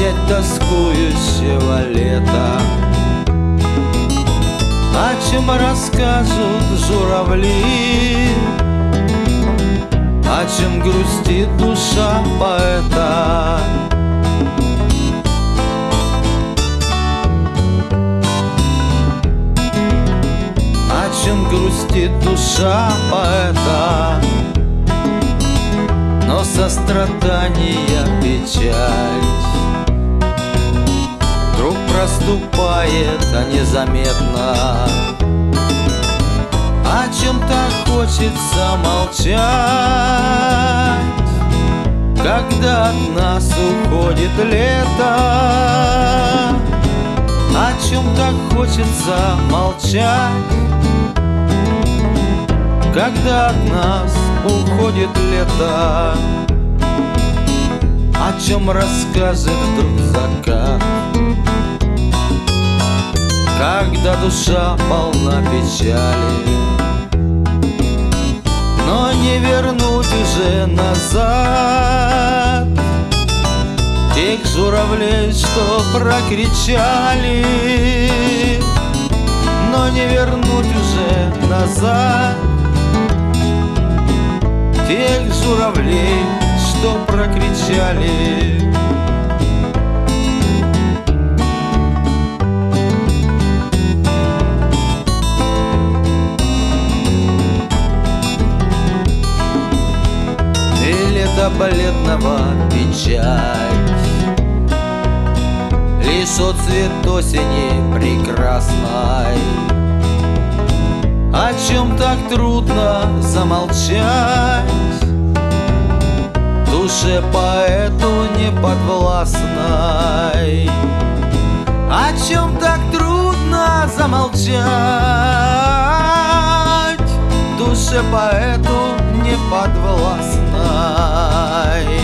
печать тоскующего лета. О чем расскажут журавли, о чем грустит душа поэта. О чем грустит душа поэта. Но сострадание, печаль вдруг проступает, а незаметно. О чем-то хочется молчать, когда от нас уходит лето. О чем-то хочется молчать, когда от нас уходит лето. О чем расскажет вдруг закат, когда душа полна печали. Но не вернуть уже назад тех журавлей, что прокричали. Но не вернуть уже назад тех журавлей, что прокричали. И лето бледного печать, лишь отцвет осени прекрасной. О чем так трудно замолчать душе поэту неподвластной. О чем так трудно замолчать душе поэту неподвластной.